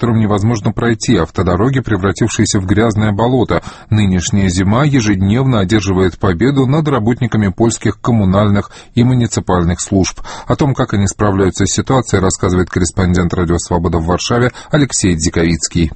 которым невозможно пройти, автодороги, превратившиеся в грязное болото. Нынешняя зима ежедневно одерживает победу над работниками польских коммунальных и муниципальных служб. О том, как они справляются с ситуацией, рассказывает корреспондент «Радио Свобода» в Варшаве Алексей Дзиковицкий.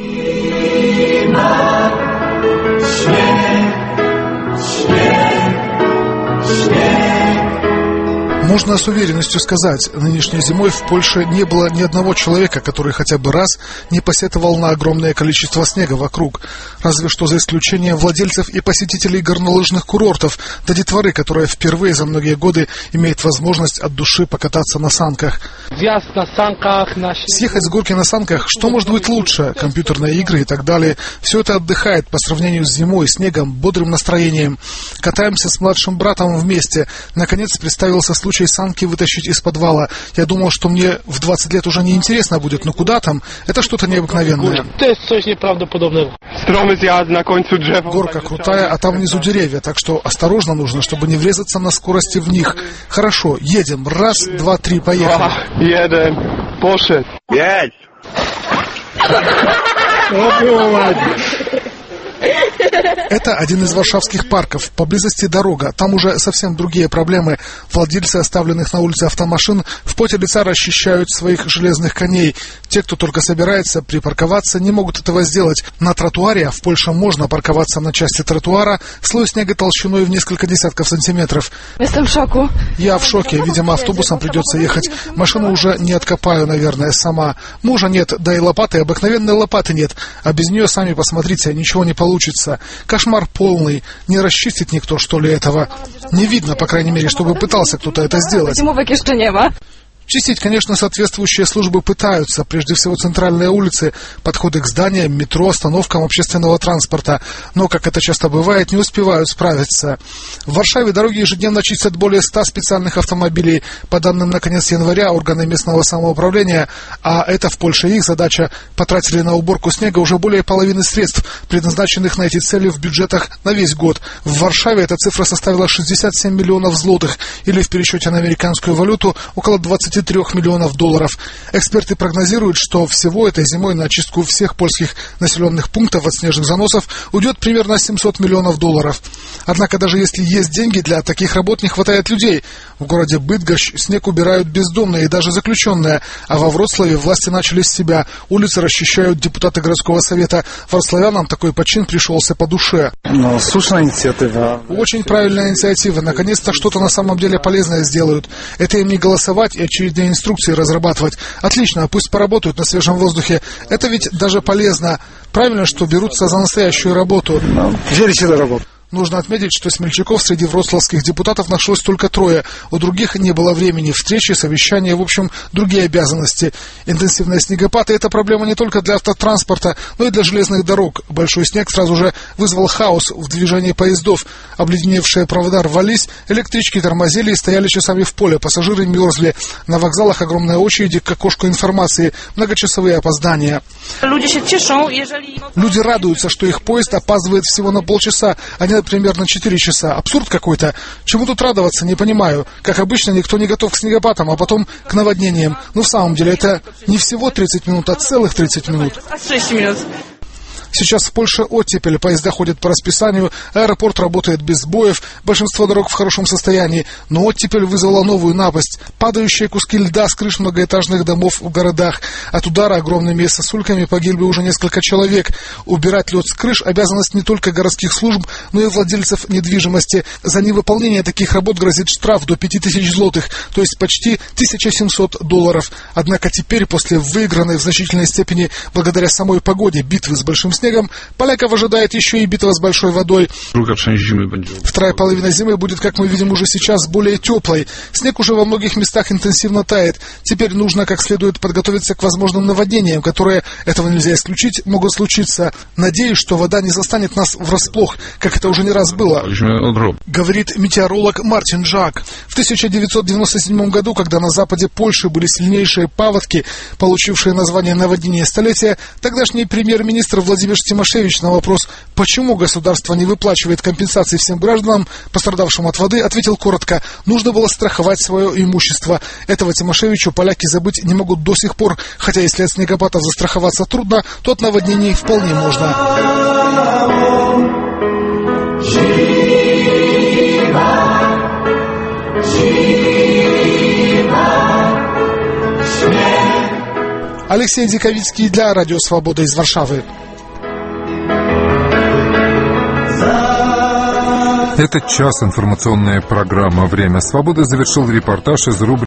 Можно с уверенностью сказать, нынешней зимой в Польше не было ни одного человека, который хотя бы раз не посетовал на огромное количество снега вокруг. Разве что за исключением владельцев и посетителей горнолыжных курортов, да детворы, которая впервые за многие годы имеет возможность от души покататься на санках. Съехать с горки на санках, что может быть лучше? Компьютерные игры и так далее. Все это отдыхает по сравнению с зимой, снегом, бодрым настроением. Катаемся с младшим братом вместе. Наконец представился случай санки вытащить из подвала. Я думал, что мне в 20 лет уже не интересно будет, но куда там? Это что-то необыкновенное. Горка крутая, а там внизу деревья, так что осторожно нужно, чтобы не врезаться на скорости в них. Хорошо, едем. Раз, два, три, поехали. Едем. Пошед. 5. Это один из варшавских парков. Поблизости дорога. Там уже совсем другие проблемы. Владельцы оставленных на улице автомашин в поте лица расчищают своих железных коней. Те, кто только собирается припарковаться, не могут этого сделать. На тротуаре, а в Польше можно парковаться на части тротуара, слой снега толщиной в несколько десятков сантиметров. Я в шоке. Видимо, автобусом придется ехать. Машину уже не откопаю, наверное, сама. Мужа нет, да и лопаты, обыкновенной лопаты нет. А без нее, сами посмотрите, ничего не получится. Кошмар полный. Не расчистит никто, что ли, этого. Не видно, по крайней мере, чтобы пытался кто-то это сделать. Чистить, конечно, соответствующие службы пытаются. Прежде всего, центральные улицы, подходы к зданиям, метро, остановкам общественного транспорта. Но, как это часто бывает, не успевают справиться. В Варшаве дороги ежедневно чистят более 100 специальных автомобилей. По данным на конец января органы местного самоуправления, а это в Польше их задача, потратили на уборку снега уже более половины средств, предназначенных на эти цели в бюджетах на весь год. В Варшаве эта цифра составила 67 миллионов злотых, или в пересчете на американскую валюту около 23 миллионов долларов. Эксперты прогнозируют, что всего этой зимой на очистку всех польских населенных пунктов от снежных заносов уйдет примерно 700 миллионов долларов. Однако даже если есть деньги, для таких работ не хватает людей. В городе Быдгощ снег убирают бездомные и даже заключенные, а во Вроцлаве власти начали с себя. Улицы расчищают депутаты городского совета. Вроцлавянам такой почин пришелся по душе. Слушная инициатива. Очень правильная инициатива. Наконец-то что-то на самом деле полезное сделают. Это им не голосовать и очередные инструкции разрабатывать. Отлично, пусть поработают на свежем воздухе. Это ведь даже полезно. Правильно, что берутся за настоящую работу. Нужно отметить, что смельчаков среди вроцлавских депутатов нашлось только 3. У других не было времени. Встречи, совещания, в общем, другие обязанности. Интенсивные снегопады – это проблема не только для автотранспорта, но и для железных дорог. Большой снег сразу же вызвал хаос в движении поездов. Обледеневшие провода рвались, электрички тормозили и стояли часами в поле. Пассажиры мерзли. На вокзалах огромные очереди к окошку информации. Многочасовые опоздания. Люди радуются, что их поезд опаздывает всего на полчаса, а не примерно 4 часа. Абсурд какой-то. Чему тут радоваться, не понимаю. Как обычно, никто не готов к снегопадам, а потом к наводнениям. Но в самом деле это не всего 30 минут, а целых 30 минут. Сейчас в Польше оттепель, поезда ходят по расписанию, аэропорт работает без сбоев, большинство дорог в хорошем состоянии, но оттепель вызвала новую напасть. Падающие куски льда с крыш многоэтажных домов в городах. От удара огромными сосульками погибли уже несколько человек. Убирать лед с крыш – обязанность не только городских служб, но и владельцев недвижимости. За невыполнение таких работ грозит штраф до 5000 злотых, то есть почти 1700 долларов. Однако теперь, после выигранной в значительной степени благодаря самой погоде битвы с большим снегом, поляков ожидает еще и битва с большой водой. Вторая половина зимы будет, как мы видим уже сейчас, более теплой. Снег уже во многих местах интенсивно тает. Теперь нужно как следует подготовиться к возможным наводнениям, которые, этого нельзя исключить, могут случиться. Надеюсь, что вода не застанет нас врасплох, как это уже не раз было, говорит метеоролог Мартин Жак. В 1997 году, когда на западе Польши были сильнейшие паводки, получившие название наводнения столетия, тогдашний премьер-министр Владимир Владимир Тимошевич на вопрос, почему государство не выплачивает компенсации всем гражданам, пострадавшим от воды, ответил коротко: нужно было страховать свое имущество. Этого Тимошевичу поляки забыть не могут до сих пор, хотя если от снегопадов застраховаться трудно, то от наводнений вполне можно. Алексей Диковицкий для Радио Свобода из Варшавы. Этот час информационная программа «Время свободы» завершил репортаж из рубрики